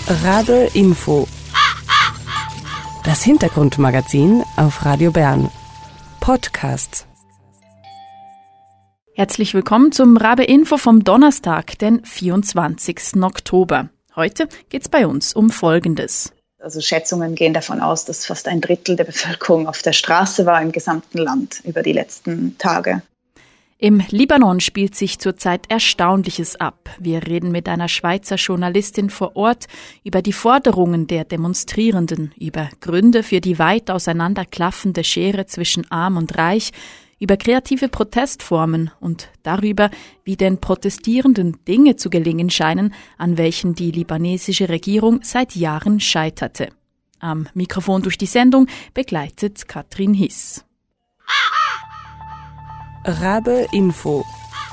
Rabe Info. Das Hintergrundmagazin auf Radio Bern. Podcast. Herzlich willkommen zum Rabe Info vom Donnerstag, den 24. Oktober. Heute geht's bei uns um Folgendes. Also Schätzungen gehen davon aus, dass fast ein Drittel der Bevölkerung auf der Straße war im gesamten Land über die letzten Tage. Im Libanon spielt sich zurzeit Erstaunliches ab. Wir reden mit einer Schweizer Journalistin vor Ort über die Forderungen der Demonstrierenden, über Gründe für die weit auseinanderklaffende Schere zwischen Arm und Reich, über kreative Protestformen und darüber, wie den Protestierenden Dinge zu gelingen scheinen, an welchen die libanesische Regierung seit Jahren scheiterte. Am Mikrofon durch die Sendung begleitet Katrin Hiss. Rabe Info.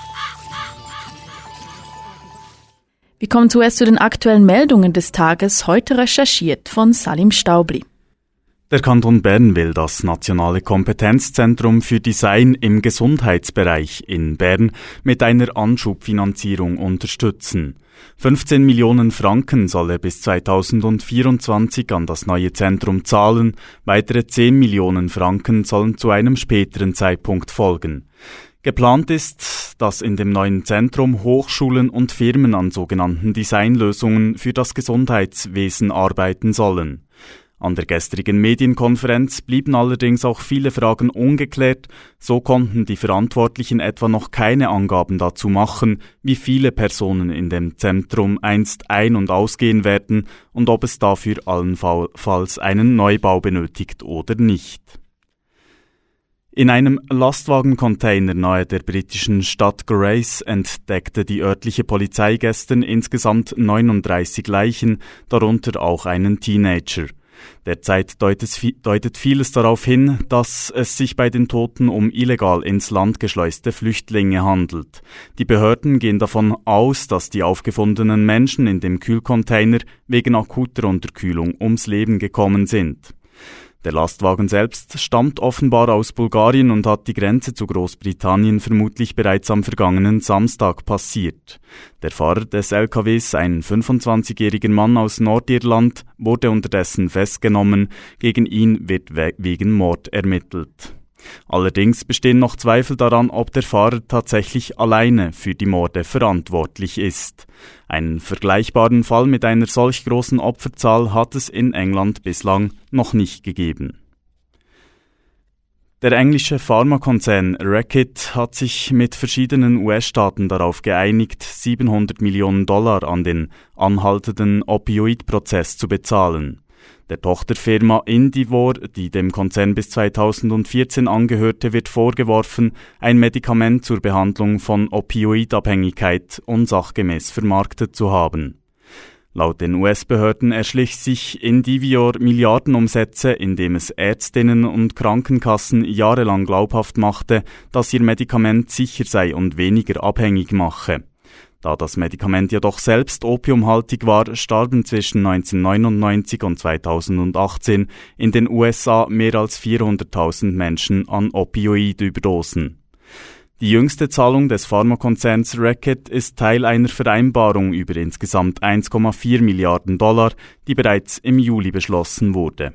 Wir kommen zuerst zu den aktuellen Meldungen des Tages, heute recherchiert von Salim Staubli. Der Kanton Bern will das Nationale Kompetenzzentrum für Design im Gesundheitsbereich in Bern mit einer Anschubfinanzierung unterstützen. 15 Millionen Franken soll er bis 2024 an das neue Zentrum zahlen, weitere 10 Millionen Franken sollen zu einem späteren Zeitpunkt folgen. Geplant ist, dass in dem neuen Zentrum Hochschulen und Firmen an sogenannten Designlösungen für das Gesundheitswesen arbeiten sollen. An der gestrigen Medienkonferenz blieben allerdings auch viele Fragen ungeklärt, so konnten die Verantwortlichen etwa noch keine Angaben dazu machen, wie viele Personen in dem Zentrum einst ein- und ausgehen werden und ob es dafür allenfalls einen Neubau benötigt oder nicht. In einem Lastwagencontainer nahe der britischen Stadt Grays entdeckte die örtliche Polizei gestern insgesamt 39 Leichen, darunter auch einen Teenager. Derzeit deutet vieles darauf hin, dass es sich bei den Toten um illegal ins Land geschleuste Flüchtlinge handelt. Die Behörden gehen davon aus, dass die aufgefundenen Menschen in dem Kühlcontainer wegen akuter Unterkühlung ums Leben gekommen sind. Der Lastwagen selbst stammt offenbar aus Bulgarien und hat die Grenze zu Großbritannien vermutlich bereits am vergangenen Samstag passiert. Der Fahrer des LKWs, ein 25-jähriger Mann aus Nordirland, wurde unterdessen festgenommen. Gegen ihn wird wegen Mord ermittelt. Allerdings bestehen noch Zweifel daran, ob der Fahrer tatsächlich alleine für die Morde verantwortlich ist. Einen vergleichbaren Fall mit einer solch großen Opferzahl hat es in England bislang noch nicht gegeben. Der englische Pharmakonzern Reckitt hat sich mit verschiedenen US-Staaten darauf geeinigt, $700 Millionen an den anhaltenden Opioid-Prozess zu bezahlen. Der Tochterfirma Indivior, die dem Konzern bis 2014 angehörte, wird vorgeworfen, ein Medikament zur Behandlung von Opioidabhängigkeit unsachgemäß vermarktet zu haben. Laut den US-Behörden erschlich sich Indivior Milliardenumsätze, indem es Ärztinnen und Krankenkassen jahrelang glaubhaft machte, dass ihr Medikament sicher sei und weniger abhängig mache. Da das Medikament jedoch selbst opiumhaltig war, starben zwischen 1999 und 2018 in den USA mehr als 400.000 Menschen an Opioidüberdosen. Die jüngste Zahlung des Pharmakonzerns Reckitt ist Teil einer Vereinbarung über insgesamt $1,4 Milliarden, die bereits im Juli beschlossen wurde.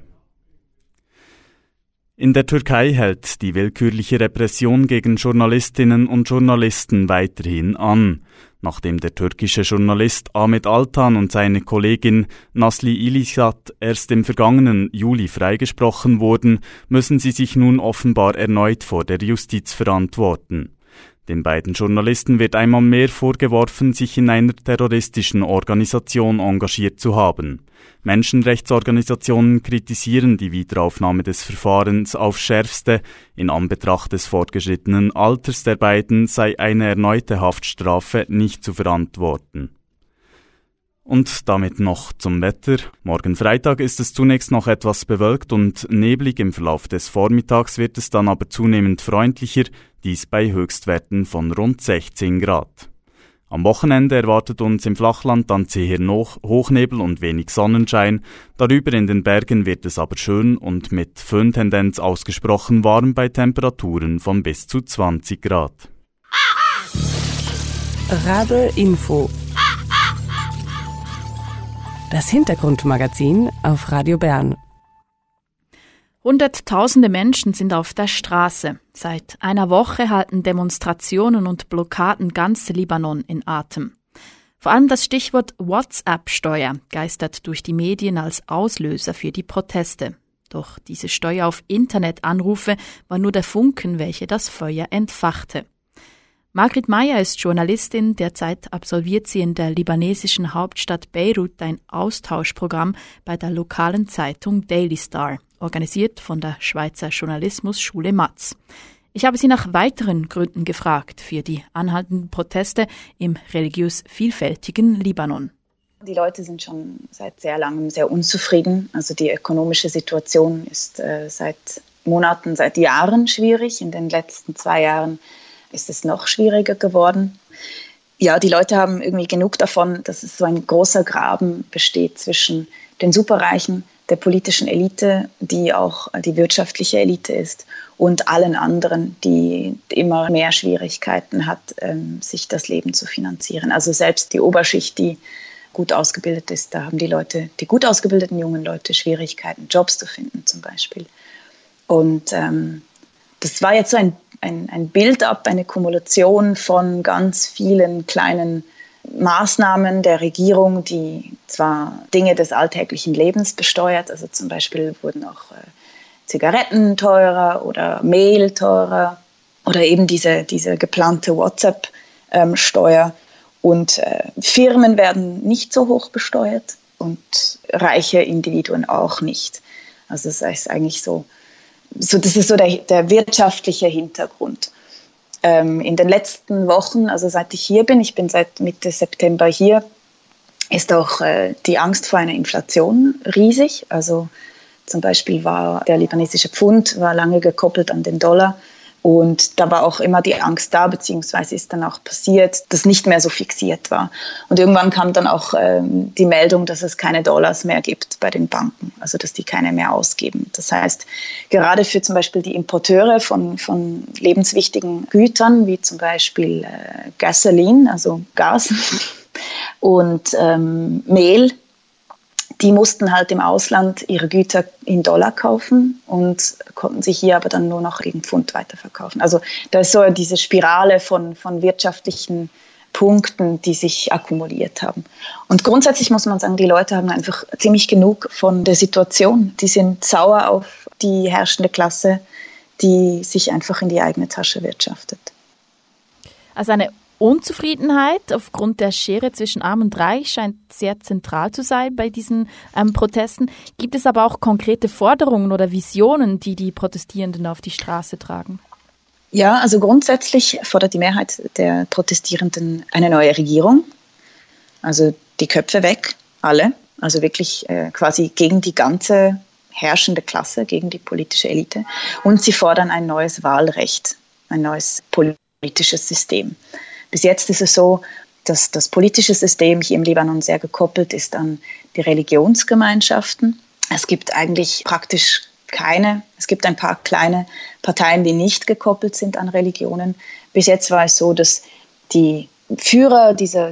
In der Türkei hält die willkürliche Repression gegen Journalistinnen und Journalisten weiterhin an. Nachdem der türkische Journalist Ahmet Altan und seine Kollegin Nasli Ilisat erst im vergangenen Juli freigesprochen wurden, müssen sie sich nun offenbar erneut vor der Justiz verantworten. Den beiden Journalisten wird einmal mehr vorgeworfen, sich in einer terroristischen Organisation engagiert zu haben. Menschenrechtsorganisationen kritisieren die Wiederaufnahme des Verfahrens aufs Schärfste. In Anbetracht des fortgeschrittenen Alters der beiden sei eine erneute Haftstrafe nicht zu verantworten. Und damit noch zum Wetter. Morgen Freitag ist es zunächst noch etwas bewölkt und neblig. Im Verlauf des Vormittags wird es dann aber zunehmend freundlicher, dies bei Höchstwerten von rund 16 Grad. Am Wochenende erwartet uns im Flachland dann zäher Hochnebel und wenig Sonnenschein. Darüber in den Bergen wird es aber schön und mit Föhntendenz ausgesprochen warm bei Temperaturen von bis zu 20 Grad. Rabe Info. Das Hintergrundmagazin auf Radio Bern. Hunderttausende Menschen sind auf der Straße. Seit einer Woche halten Demonstrationen und Blockaden ganz Libanon in Atem. Vor allem das Stichwort WhatsApp-Steuer geistert durch die Medien als Auslöser für die Proteste. Doch diese Steuer auf Internetanrufe war nur der Funken, welcher das Feuer entfachte. Margrit Meyer ist Journalistin, derzeit absolviert sie in der libanesischen Hauptstadt Beirut ein Austauschprogramm bei der lokalen Zeitung Daily Star, organisiert von der Schweizer Journalismusschule Matz. Ich habe sie nach weiteren Gründen gefragt für die anhaltenden Proteste im religiös vielfältigen Libanon. Die Leute sind schon seit sehr langem sehr unzufrieden. Also die ökonomische Situation ist seit Monaten, seit Jahren schwierig. In den letzten 2 Jahren ist es noch schwieriger geworden. Ja, die Leute haben irgendwie genug davon, dass es so ein großer Graben besteht zwischen den Superreichen, der politischen Elite, die auch die wirtschaftliche Elite ist, und allen anderen, die immer mehr Schwierigkeiten hat, sich das Leben zu finanzieren. Also selbst die Oberschicht, die gut ausgebildet ist, da haben die Leute, die gut ausgebildeten jungen Leute, Schwierigkeiten, Jobs zu finden zum Beispiel. Und das war jetzt so ein Build-up, eine Kumulation von ganz vielen kleinen Maßnahmen der Regierung, die zwar Dinge des alltäglichen Lebens besteuert, also zum Beispiel wurden auch Zigaretten teurer oder Mehl teurer oder eben diese geplante WhatsApp-Steuer. Und Firmen werden nicht so hoch besteuert und reiche Individuen auch nicht. Also das ist eigentlich so das ist so der wirtschaftliche Hintergrund. In den letzten Wochen, also seit ich hier bin, ich bin seit Mitte September hier, ist auch die Angst vor einer Inflation riesig. Also zum Beispiel war der libanesische Pfund lange gekoppelt an den Dollar. Und da war auch immer die Angst da, beziehungsweise ist dann auch passiert, dass nicht mehr so fixiert war. Und irgendwann kam dann auch die Meldung, dass es keine Dollars mehr gibt bei den Banken, also dass die keine mehr ausgeben. Das heißt, gerade für zum Beispiel die Importeure von lebenswichtigen Gütern, wie zum Beispiel Gasoline, also Gas und Mehl, die mussten halt im Ausland ihre Güter in Dollar kaufen und konnten sich hier aber dann nur noch gegen Pfund weiterverkaufen. Also da ist so diese Spirale von wirtschaftlichen Punkten, die sich akkumuliert haben. Und grundsätzlich muss man sagen, die Leute haben einfach ziemlich genug von der Situation. Die sind sauer auf die herrschende Klasse, die sich einfach in die eigene Tasche wirtschaftet. Also eine Unzufriedenheit aufgrund der Schere zwischen Arm und Reich scheint sehr zentral zu sein bei diesen Protesten. Gibt es aber auch konkrete Forderungen oder Visionen, die die Protestierenden auf die Straße tragen? Ja, also grundsätzlich fordert die Mehrheit der Protestierenden eine neue Regierung. Also die Köpfe weg, alle. Also wirklich quasi gegen die ganze herrschende Klasse, gegen die politische Elite. Und sie fordern ein neues Wahlrecht, ein neues politisches System. Bis jetzt ist es so, dass das politische System hier im Libanon sehr gekoppelt ist an die Religionsgemeinschaften. Es gibt eigentlich praktisch es gibt ein paar kleine Parteien, die nicht gekoppelt sind an Religionen. Bis jetzt war es so, dass die Führer dieser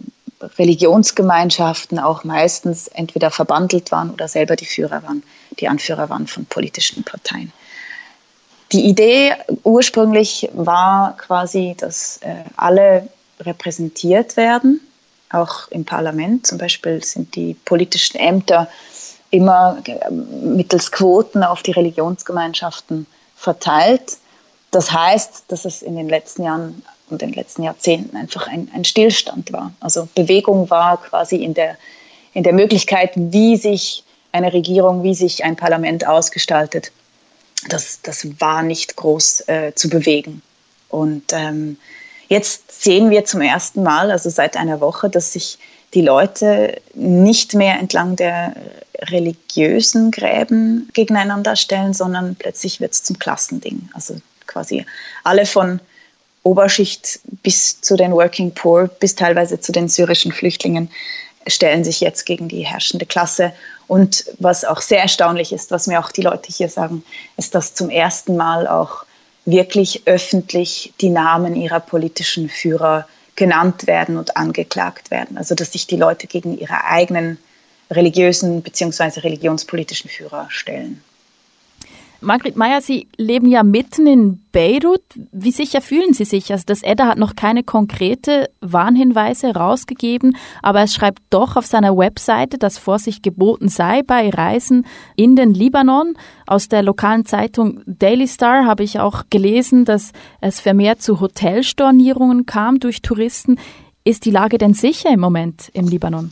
Religionsgemeinschaften auch meistens entweder verbandelt waren oder selber die Anführer waren von politischen Parteien. Die Idee ursprünglich war quasi, dass alle repräsentiert werden, auch im Parlament. Zum Beispiel sind die politischen Ämter immer mittels Quoten auf die Religionsgemeinschaften verteilt. Das heißt, dass es in den letzten Jahren und den letzten Jahrzehnten einfach ein Stillstand war. Also Bewegung war quasi in der Möglichkeit, wie sich eine Regierung, wie sich ein Parlament ausgestaltet. Das war nicht groß zu bewegen. Und jetzt sehen wir zum ersten Mal, also seit einer Woche, dass sich die Leute nicht mehr entlang der religiösen Gräben gegeneinander stellen, sondern plötzlich wird es zum Klassending. Also quasi alle von Oberschicht bis zu den Working Poor, bis teilweise zu den syrischen Flüchtlingen, stellen sich jetzt gegen die herrschende Klasse. Und was auch sehr erstaunlich ist, was mir auch die Leute hier sagen, ist, dass zum ersten Mal auch wirklich öffentlich die Namen ihrer politischen Führer genannt werden und angeklagt werden. Also dass sich die Leute gegen ihre eigenen religiösen bzw. religionspolitischen Führer stellen. Margret Meyer, Sie leben ja mitten in Beirut. Wie sicher fühlen Sie sich? Also das EDA hat noch keine konkrete Warnhinweise rausgegeben, aber es schreibt doch auf seiner Webseite, dass Vorsicht geboten sei bei Reisen in den Libanon. Aus der lokalen Zeitung Daily Star habe ich auch gelesen, dass es vermehrt zu Hotelstornierungen kam durch Touristen. Ist die Lage denn sicher im Moment im Libanon?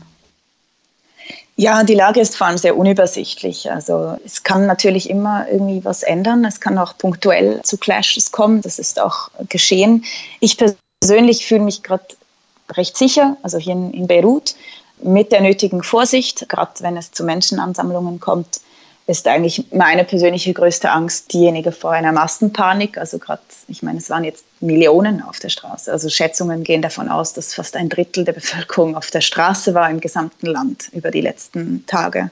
Ja, die Lage ist vor allem sehr unübersichtlich. Also es kann natürlich immer irgendwie was ändern. Es kann auch punktuell zu Clashes kommen. Das ist auch geschehen. Ich persönlich fühle mich gerade recht sicher, also hier in Beirut, mit der nötigen Vorsicht. Gerade wenn es zu Menschenansammlungen kommt, ist eigentlich meine persönliche größte Angst diejenige vor einer Massenpanik. Also gerade, ich meine, es waren jetzt Millionen auf der Straße. Also Schätzungen gehen davon aus, dass fast 1/3 der Bevölkerung auf der Straße war im gesamten Land über die letzten Tage.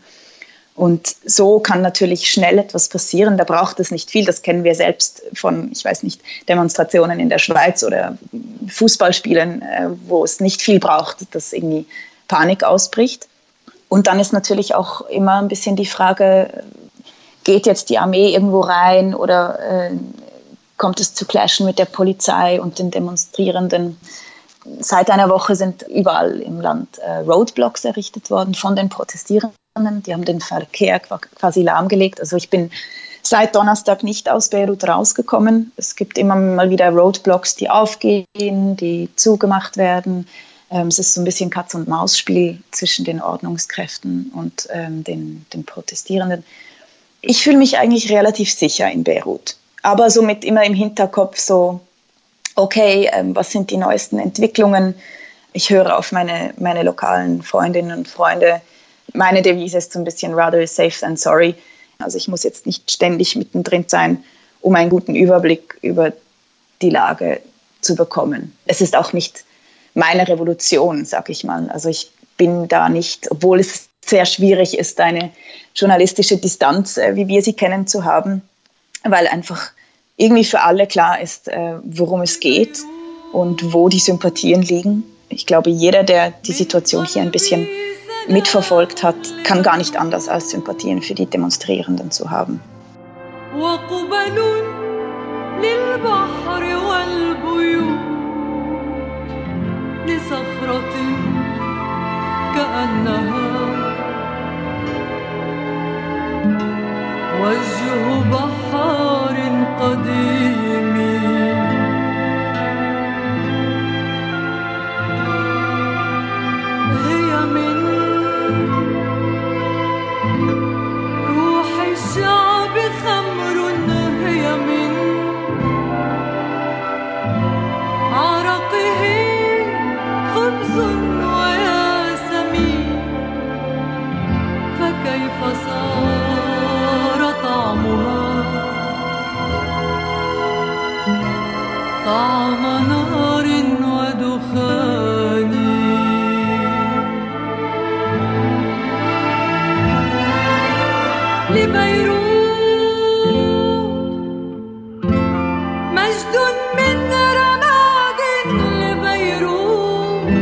Und so kann natürlich schnell etwas passieren. Da braucht es nicht viel. Das kennen wir selbst von, ich weiß nicht, Demonstrationen in der Schweiz oder Fußballspielen, wo es nicht viel braucht, dass irgendwie Panik ausbricht. Und dann ist natürlich auch immer ein bisschen die Frage, geht jetzt die Armee irgendwo rein oder kommt es zu Clashen mit der Polizei und den Demonstrierenden? Seit einer Woche sind überall im Land Roadblocks errichtet worden von den Protestierenden. Die haben den Verkehr quasi lahmgelegt. Also ich bin seit Donnerstag nicht aus Beirut rausgekommen. Es gibt immer mal wieder Roadblocks, die aufgehen, die zugemacht werden. Es ist so ein bisschen Katz-und-Maus-Spiel zwischen den Ordnungskräften und den Protestierenden. Ich fühle mich eigentlich relativ sicher in Beirut. Aber somit immer im Hinterkopf so, okay, was sind die neuesten Entwicklungen? Ich höre auf meine lokalen Freundinnen und Freunde. Meine Devise ist so ein bisschen rather safe than sorry. Also ich muss jetzt nicht ständig mittendrin sein, um einen guten Überblick über die Lage zu bekommen. Es ist auch nicht meine Revolution, sag ich mal. Also ich bin da nicht, obwohl es sehr schwierig ist, eine journalistische Distanz, wie wir sie kennen, zu haben, weil einfach irgendwie für alle klar ist, worum es geht und wo die Sympathien liegen. Ich glaube, jeder, der die Situation hier ein bisschen mitverfolgt hat, kann gar nicht anders als Sympathien für die Demonstrierenden zu haben. لصخرة كأنها وجه بحار قديم هي من روح الشعب خمر هي من عرقه خبز وياسمين فكيف صار طعمها طعم نار ودخان لبيروت مجد من رماد لبيروت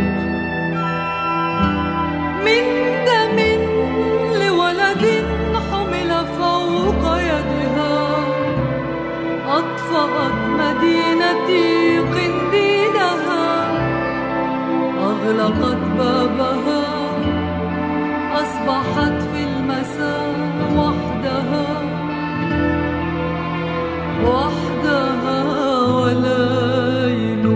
من دم لولد حمل فوق يدها أطفأت مدينتي قنديلها أغلقت بابها أصبحت في المساء وحدها وليل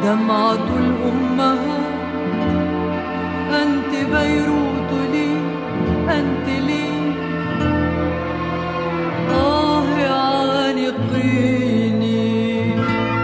دمعة الأمهات أنت بيروت لي أنت لي عانقيني.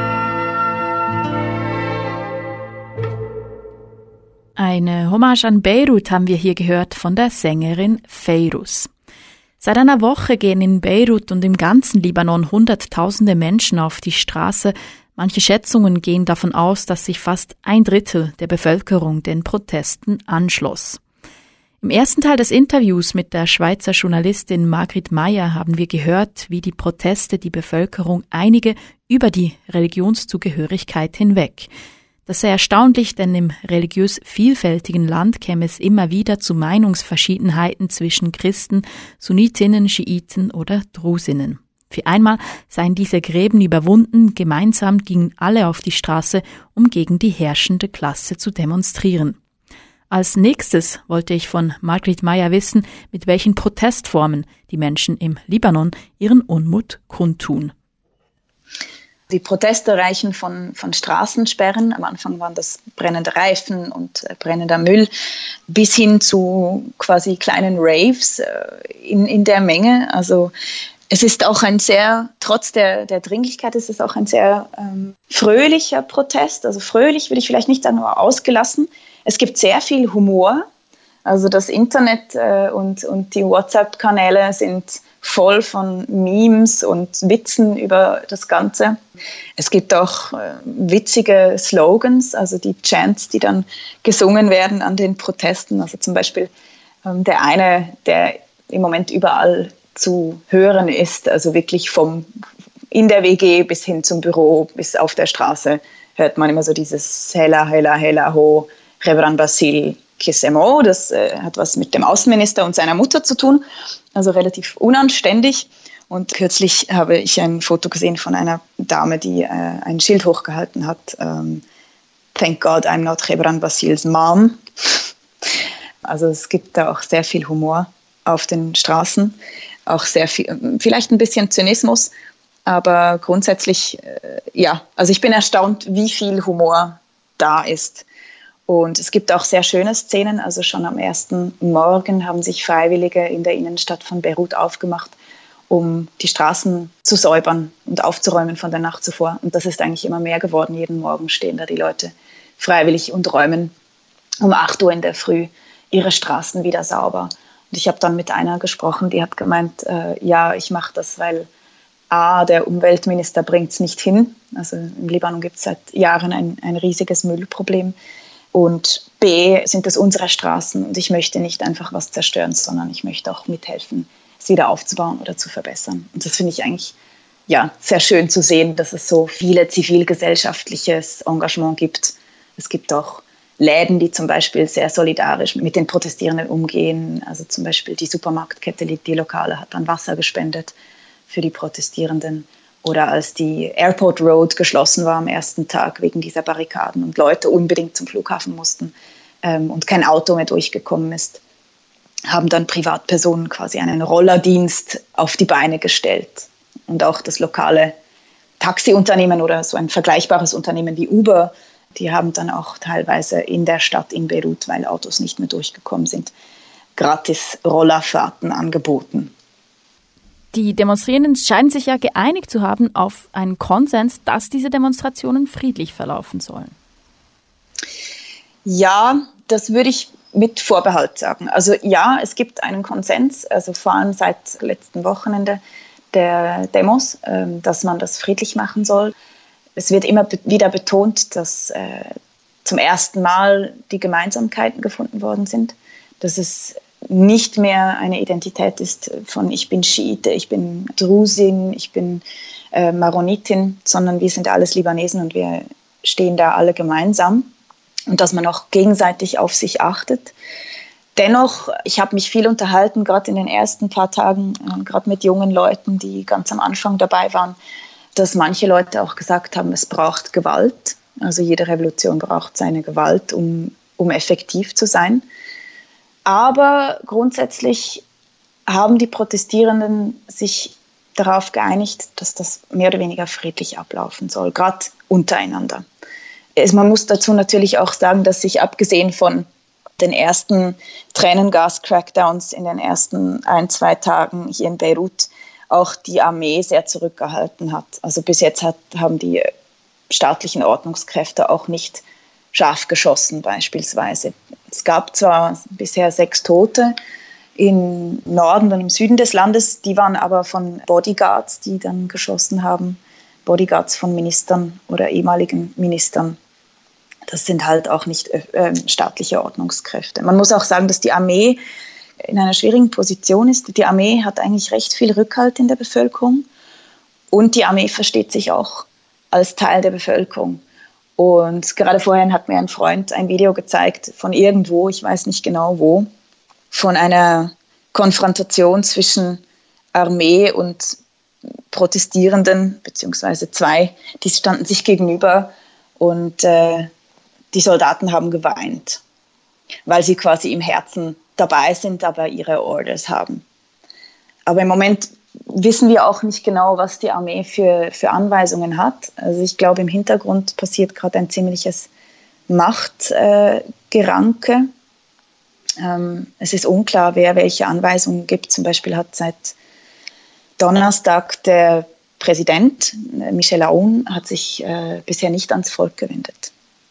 Eine Hommage an Beirut haben wir hier gehört von der Sängerin Feiruz. Seit einer Woche gehen in Beirut und im ganzen Libanon Hunderttausende Menschen auf die Straße. Manche Schätzungen gehen davon aus, dass sich fast 1/3 der Bevölkerung den Protesten anschloss. Im ersten Teil des Interviews mit der Schweizer Journalistin Margrit Meyer haben wir gehört, wie die Proteste die Bevölkerung einige über die Religionszugehörigkeit hinweg. Das sei erstaunlich, denn im religiös vielfältigen Land käme es immer wieder zu Meinungsverschiedenheiten zwischen Christen, Sunnitinnen, Schiiten oder Drusinnen. Für einmal seien diese Gräben überwunden, gemeinsam gingen alle auf die Straße, um gegen die herrschende Klasse zu demonstrieren. Als nächstes wollte ich von Margrit Meyer wissen, mit welchen Protestformen die Menschen im Libanon ihren Unmut kundtun. Die Proteste reichen von Straßensperren, am Anfang waren das brennende Reifen und brennender Müll, bis hin zu quasi kleinen Raves in der Menge. Also es ist auch trotz der Dringlichkeit ist es auch ein sehr fröhlicher Protest. Also fröhlich will ich vielleicht nicht sagen, aber ausgelassen. Es gibt sehr viel Humor. Also das Internet und die WhatsApp-Kanäle sind voll von Memes und Witzen über das Ganze. Es gibt auch witzige Slogans, also die Chants, die dann gesungen werden an den Protesten. Also zum Beispiel der eine, der im Moment überall zu hören ist, also wirklich in der WG bis hin zum Büro, bis auf der Straße, hört man immer so dieses Hela, Hela, Hela, Ho, Rebran Basil, Kissemo. Das hat was mit dem Außenminister und seiner Mutter zu tun, also relativ unanständig. Und kürzlich habe ich ein Foto gesehen von einer Dame, die ein Schild hochgehalten hat, Thank God I'm not Rebran Basils Mom. Also es gibt da auch sehr viel Humor auf den Straßen, auch sehr viel, vielleicht ein bisschen Zynismus, aber grundsätzlich, also ich bin erstaunt, wie viel Humor da ist. Und es gibt auch sehr schöne Szenen, also schon am ersten Morgen haben sich Freiwillige in der Innenstadt von Beirut aufgemacht, um die Straßen zu säubern und aufzuräumen von der Nacht zuvor. Und das ist eigentlich immer mehr geworden. Jeden Morgen stehen da die Leute freiwillig und räumen um 8 Uhr in der Früh ihre Straßen wieder sauber. Und ich habe dann mit einer gesprochen, die hat gemeint, ich mache das, weil A, der Umweltminister bringt es nicht hin. Also im Libanon gibt es seit Jahren ein riesiges Müllproblem. Und B, sind das unsere Straßen und ich möchte nicht einfach was zerstören, sondern ich möchte auch mithelfen, es wieder aufzubauen oder zu verbessern. Und das finde ich eigentlich sehr schön zu sehen, dass es so viele zivilgesellschaftliches Engagement gibt. Es gibt auch Läden, die zum Beispiel sehr solidarisch mit den Protestierenden umgehen. Also zum Beispiel die Supermarktkette Die Lokale hat dann Wasser gespendet für die Protestierenden. Oder als die Airport Road geschlossen war am ersten Tag wegen dieser Barrikaden und Leute unbedingt zum Flughafen mussten und kein Auto mehr durchgekommen ist, haben dann Privatpersonen quasi einen Rollerdienst auf die Beine gestellt. Und auch das lokale Taxiunternehmen oder so ein vergleichbares Unternehmen wie Uber, die haben dann auch teilweise in der Stadt in Beirut, weil Autos nicht mehr durchgekommen sind, gratis Rollerfahrten angeboten. Die Demonstrierenden scheinen sich ja geeinigt zu haben auf einen Konsens, dass diese Demonstrationen friedlich verlaufen sollen. Ja, das würde ich mit Vorbehalt sagen. Also ja, es gibt einen Konsens, also vor allem seit letzten Wochenende der Demos, dass man das friedlich machen soll. Es wird immer wieder betont, dass zum ersten Mal die Gemeinsamkeiten gefunden worden sind, dass es nicht mehr eine Identität ist von ich bin Schiite, ich bin Drusin, ich bin Maronitin, sondern wir sind alles Libanesen und wir stehen da alle gemeinsam und dass man auch gegenseitig auf sich achtet. Dennoch, ich habe mich viel unterhalten, gerade in den ersten paar Tagen, gerade mit jungen Leuten, die ganz am Anfang dabei waren, dass manche Leute auch gesagt haben, es braucht Gewalt. Also jede Revolution braucht seine Gewalt, um effektiv zu sein. Aber grundsätzlich haben die Protestierenden sich darauf geeinigt, dass das mehr oder weniger friedlich ablaufen soll, gerade untereinander. Man muss dazu natürlich auch sagen, dass sich abgesehen von den ersten Tränengas-Crackdowns in den ersten 1-2 Tagen hier in Beirut auch die Armee sehr zurückgehalten hat. Also bis jetzt haben die staatlichen Ordnungskräfte auch nicht scharf geschossen beispielsweise. Es gab zwar bisher 6 Tote im Norden und im Süden des Landes, die waren aber von Bodyguards, die dann geschossen haben, Bodyguards von Ministern oder ehemaligen Ministern. Das sind halt auch nicht staatliche Ordnungskräfte. Man muss auch sagen, dass die Armee in einer schwierigen Position ist. Die Armee hat eigentlich recht viel Rückhalt in der Bevölkerung und die Armee versteht sich auch als Teil der Bevölkerung. Und gerade vorhin hat mir ein Freund ein Video gezeigt von irgendwo, ich weiß nicht genau wo, von einer Konfrontation zwischen Armee und Protestierenden, beziehungsweise 2, die standen sich gegenüber und die Soldaten haben geweint, weil sie quasi im Herzen dabei sind, aber ihre Orders haben. Aber im Moment wissen wir auch nicht genau, was die Armee für Anweisungen hat. Also ich glaube, im Hintergrund passiert gerade ein ziemliches Machtgeranke. Es ist unklar, wer welche Anweisungen gibt. Zum Beispiel hat seit Donnerstag der Präsident, Michel Aoun, hat sich bisher nicht ans Volk gewendet.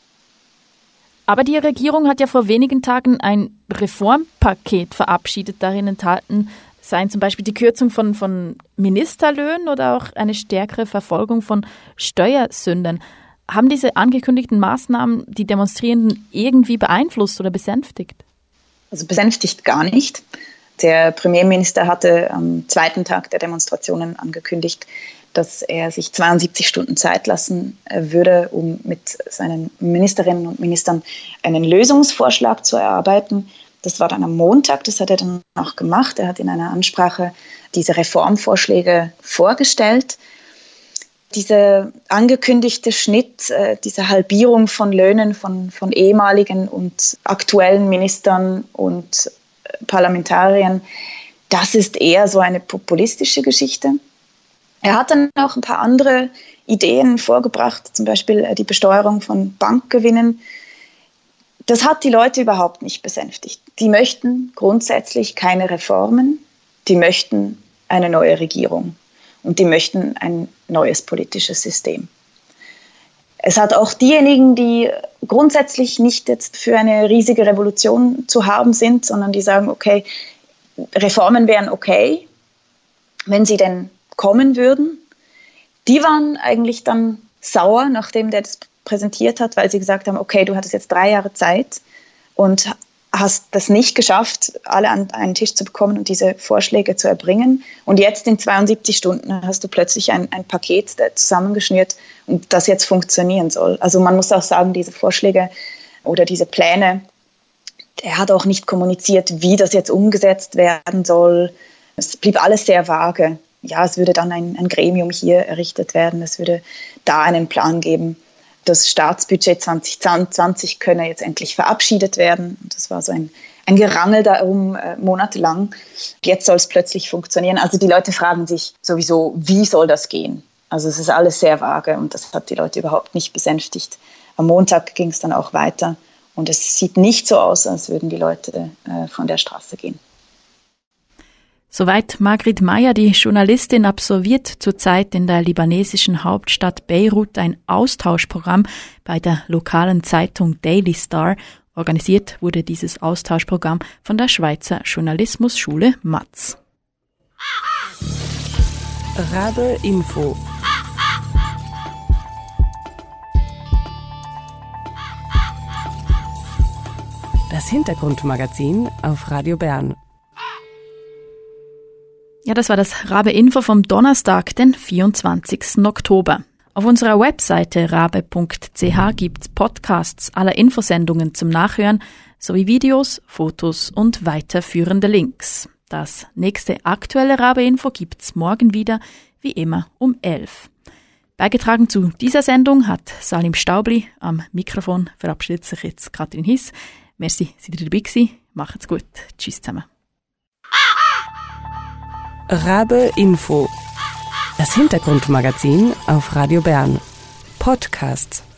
Aber die Regierung hat ja vor wenigen Tagen ein Reformpaket verabschiedet. Darin enthalten seien zum Beispiel die Kürzung von Ministerlöhnen oder auch eine stärkere Verfolgung von Steuersündern. Haben diese angekündigten Maßnahmen die Demonstrierenden irgendwie beeinflusst oder besänftigt? Also besänftigt gar nicht. Der Premierminister hatte am 2. Tag der Demonstrationen angekündigt, dass er sich 72 Stunden Zeit lassen würde, um mit seinen Ministerinnen und Ministern einen Lösungsvorschlag zu erarbeiten. Das war dann am Montag, das hat er dann auch gemacht. Er hat in einer Ansprache diese Reformvorschläge vorgestellt. Dieser angekündigte Schnitt, diese Halbierung von Löhnen von ehemaligen und aktuellen Ministern und Parlamentariern, das ist eher so eine populistische Geschichte. Er hat dann auch ein paar andere Ideen vorgebracht, zum Beispiel die Besteuerung von Bankgewinnen. Das hat die Leute überhaupt nicht besänftigt. Die möchten grundsätzlich keine Reformen, die möchten eine neue Regierung und die möchten ein neues politisches System. Es hat auch diejenigen, die grundsätzlich nicht jetzt für eine riesige Revolution zu haben sind, sondern die sagen, okay, Reformen wären okay, wenn sie denn kommen würden. Die waren eigentlich dann sauer, nachdem der das präsentiert hat, weil sie gesagt haben, okay, du hattest jetzt 3 Jahre Zeit und hast das nicht geschafft, alle an einen Tisch zu bekommen und diese Vorschläge zu erbringen. Und jetzt in 72 Stunden hast du plötzlich ein Paket zusammengeschnürt und das jetzt funktionieren soll. Also man muss auch sagen, diese Vorschläge oder diese Pläne, er hat auch nicht kommuniziert, wie das jetzt umgesetzt werden soll. Es blieb alles sehr vage. Ja, es würde dann ein Gremium hier errichtet werden, es würde da einen Plan geben. Das Staatsbudget 2020 könne jetzt endlich verabschiedet werden. Das war so ein Gerangel darum, monatelang. Jetzt soll es plötzlich funktionieren. Also die Leute fragen sich sowieso, wie soll das gehen? Also es ist alles sehr vage und das hat die Leute überhaupt nicht besänftigt. Am Montag ging es dann auch weiter und es sieht nicht so aus, als würden die Leute von der Straße gehen. Soweit Margrit Meyer, die Journalistin, absolviert zurzeit in der libanesischen Hauptstadt Beirut ein Austauschprogramm bei der lokalen Zeitung Daily Star. Organisiert wurde dieses Austauschprogramm von der Schweizer Journalismusschule Matz. Rabe Info. Das Hintergrundmagazin auf Radio Bern. Ja, das war das Rabe-Info vom Donnerstag, den 24. Oktober. Auf unserer Webseite rabe.ch gibt's Podcasts aller Infosendungen zum Nachhören sowie Videos, Fotos und weiterführende Links. Das nächste aktuelle Rabe-Info gibt's morgen wieder, wie immer um 11. Beigetragen zu dieser Sendung hat Salim Staubli. Am Mikrofon verabschiedet sich jetzt Katrin Hiss. Merci, seid ihr dabei gewesen. Macht's gut. Tschüss zusammen. Rabe Info. Das Hintergrundmagazin auf Radio Bern. Podcasts.